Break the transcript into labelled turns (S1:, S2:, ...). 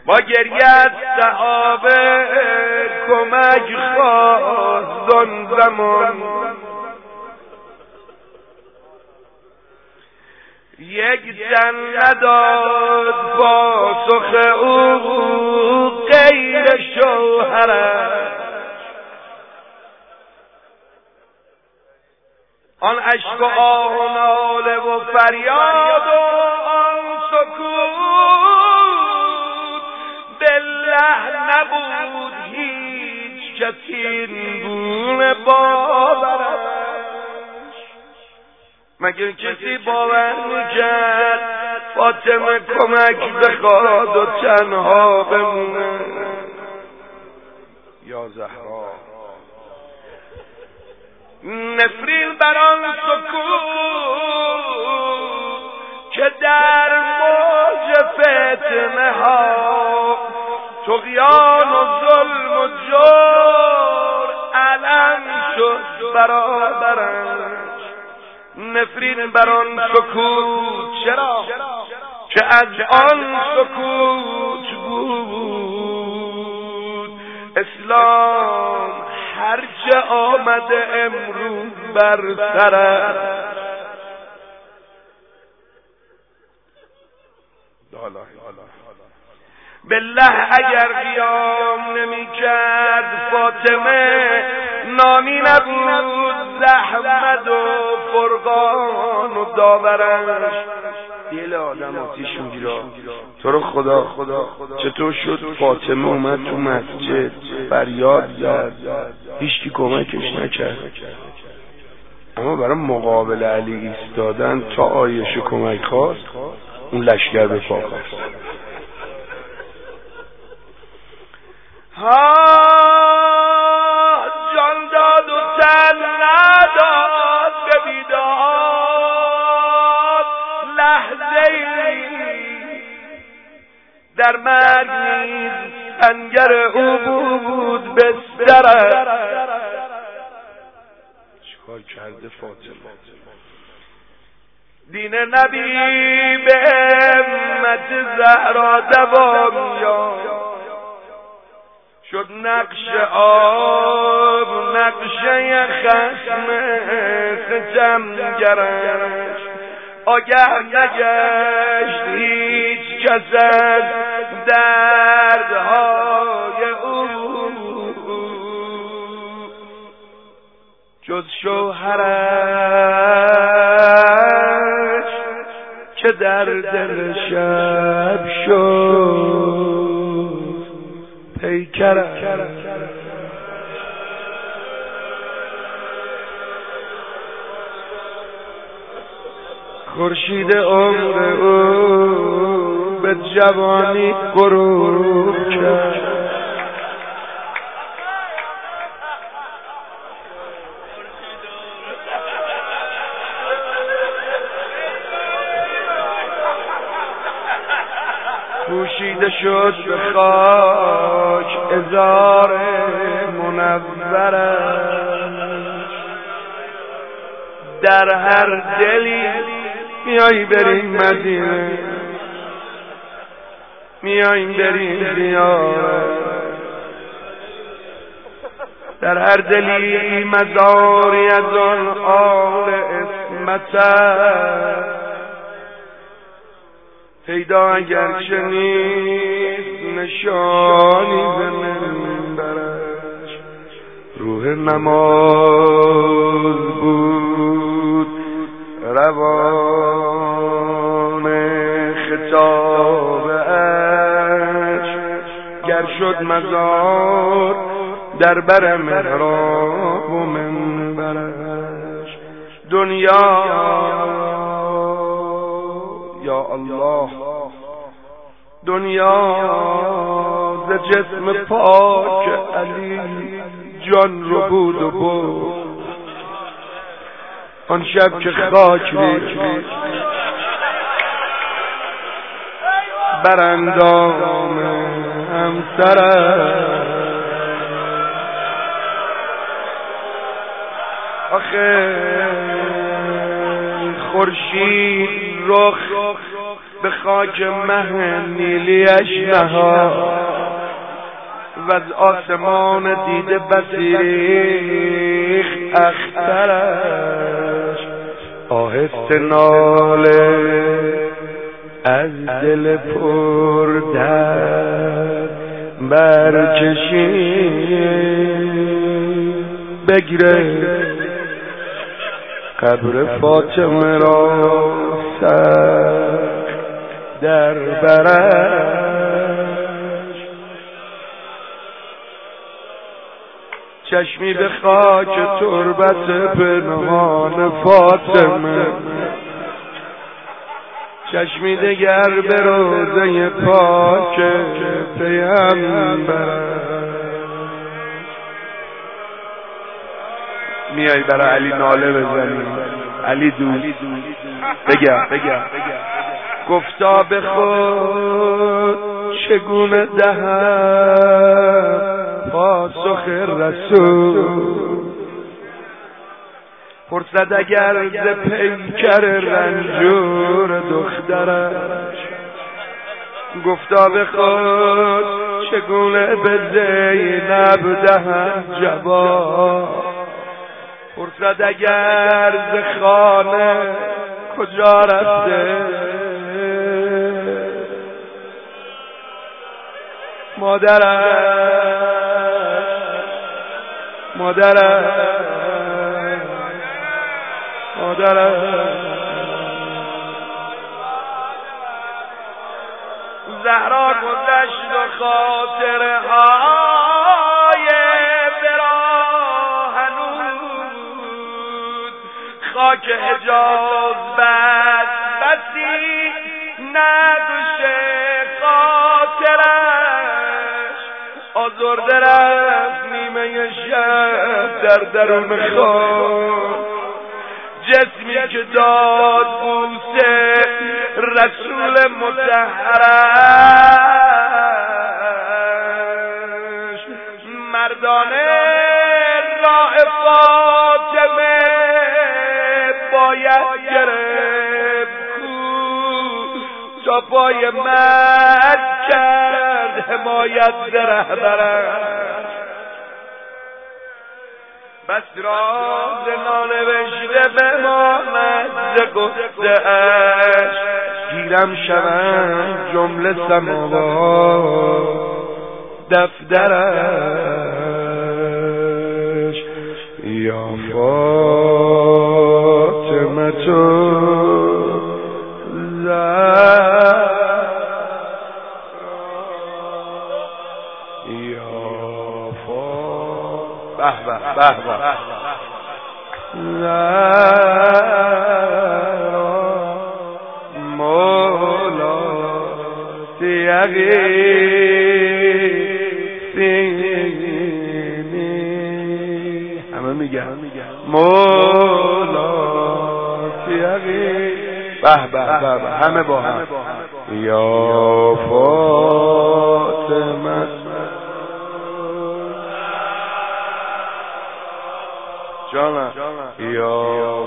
S1: با گریه از صحابه کمک خواست آن زمان. یک زن نداد پاسخ او غیر شوهرش. آن اشک و آه و ناله و فریاد و آن سکوت بالله نبود هیچ کسی این گونه باورش، مگر کسی باور میکرد فاطمه کمک بخواد و تنها بمونه؟ یا زهرا نفرین بر آن سکوت که در موج فتنه ها طغیان و ظلم و جور علم شد برابرش. نفرین بر آن سکوت چرا که از آن سکوت بود اسلام هرچه آمده امروز بر سرش. بالله اگر قیام نمی کرد فاطمه نامی نبود زحمت و فرقان و داورش. دل آدم آتیش میگیره. تو رو خدا چطور شد فاطمه اومد تو مسجد فریاد زد هیچکی کمکش نکرد، اما برای مقابل علی ایستادن تا عایشه کمک خواست اون لشکر به پا خواست. جان داد و تن نداد به بیداد لحظه در مرگ نیز سنگر او بود بسترش. چیکار کرده فاطمه؟ دین نبی به همت زهرا دوام یافت، شد نقش آب نقشه خصم ستمگرش. آگه نگشت هیچ کس از دردهای او جز شوهرش که در دل شب شد پیکرش. خورشید عمر او به جوانی غروب کرد. پوشیده شد به خاک عذار منورش. در هر دلی میای بریم مدینه، میاییم بریم زیارت. در هر دلی مزاری از آن آل عصمت پیدا اگرچه نیست نشانی به منبرش. روح نماز بود روان خطابش، گر شد مزار در بر محراب و منبرش. دنیا یا الله دنیا ز جسم پاک علی جان رو بود و بود. آن شب که خاک ریخت بر اندام همسرش. آخه خورشید رخ به خاک مه نیلیش نهاد و از آسمان دیده بسیخ اخترش آهسته ناله از دل پر درد برکشید بگیره قبر فاطمه را سر در برش چشمی به خاک تربت پنهان فاطمه چشمی دگر به روضه پاک پیامبر میای برای علی ناله بزنی علی دوست بگم گفتا به خود چگونه دهم پاسخ رسول پرسد اگر ز پیکر رنجور دخترش گفتا به خود چگونه به زینب دهم جواب پرسد اگر ز خانه کجا رفته مادرش زهرا گذشت و خاطره های براهنود خاک حجاز بس بسی ندوشه خاطرش آزرده رفت نیمه شب در درون خود جسمی که داد بوسه رسول مطهرش مردانه راه فاطمه باید گرفت تا پای مرد کرد حمایت رهبرش بس راز نانوشته بماند ز گفته اش گیرم شوند جمله سماوات دفترش یا فاطمه تو به مولا تیغی همه میگن مولا تیغی به همه با هم یا فاطمه جانا یا